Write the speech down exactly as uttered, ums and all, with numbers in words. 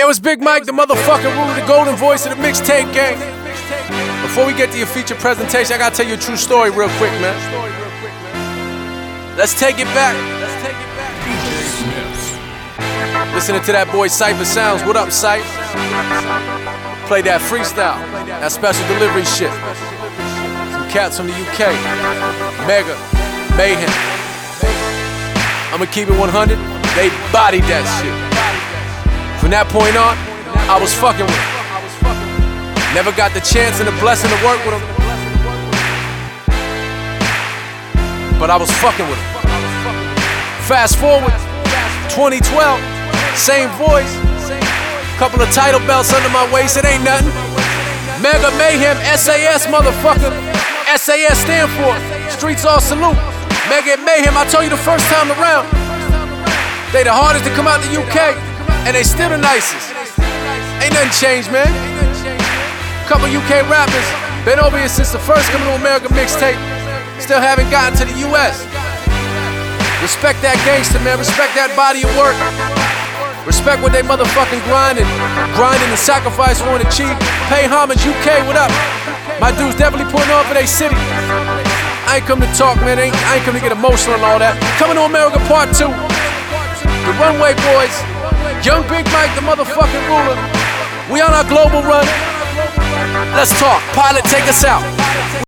Yo, it's Big Mike, the motherfucking ruler, the golden voice of the mixtape gang. Before we get to your feature presentation, I gotta tell you a true story real quick, man. Let's take it back. Listening to that boy Cypher Sounds. What up, Cypher? Play that freestyle, that special delivery shit. Some cats from the U K. Mega, Mayhem. I'ma keep it one hundred. They bodied that shit. From that point on, I was fucking with them. Never got the chance and the blessing to work with them, but I was fucking with them. Fast forward, twenty twelve, same voice, couple of title belts under my waist, it ain't nothing. Mega Mayhem, S A S, motherfucker. S A S stand for Streets All Salute. Mega Mayhem, I told you the first time around, they the hardest to come out the U K, and they still the nicest. Ain't nothing changed, man. Couple U K rappers, been over here since the first Coming to America mixtape. Still haven't gotten to the U S. Respect that gangster, man. Respect that body of work. Respect what they motherfucking grinding, grinding and sacrifice want to achieve. Pay homage, U K, what up? My dudes definitely putting on for they city. I ain't come to talk, man. I ain't, I ain't come to get emotional and all that. Coming to America Part Two. The Runway Boys, Young Big Mike, the motherfucking ruler. We on our global run. Let's talk. Pilot, take us out.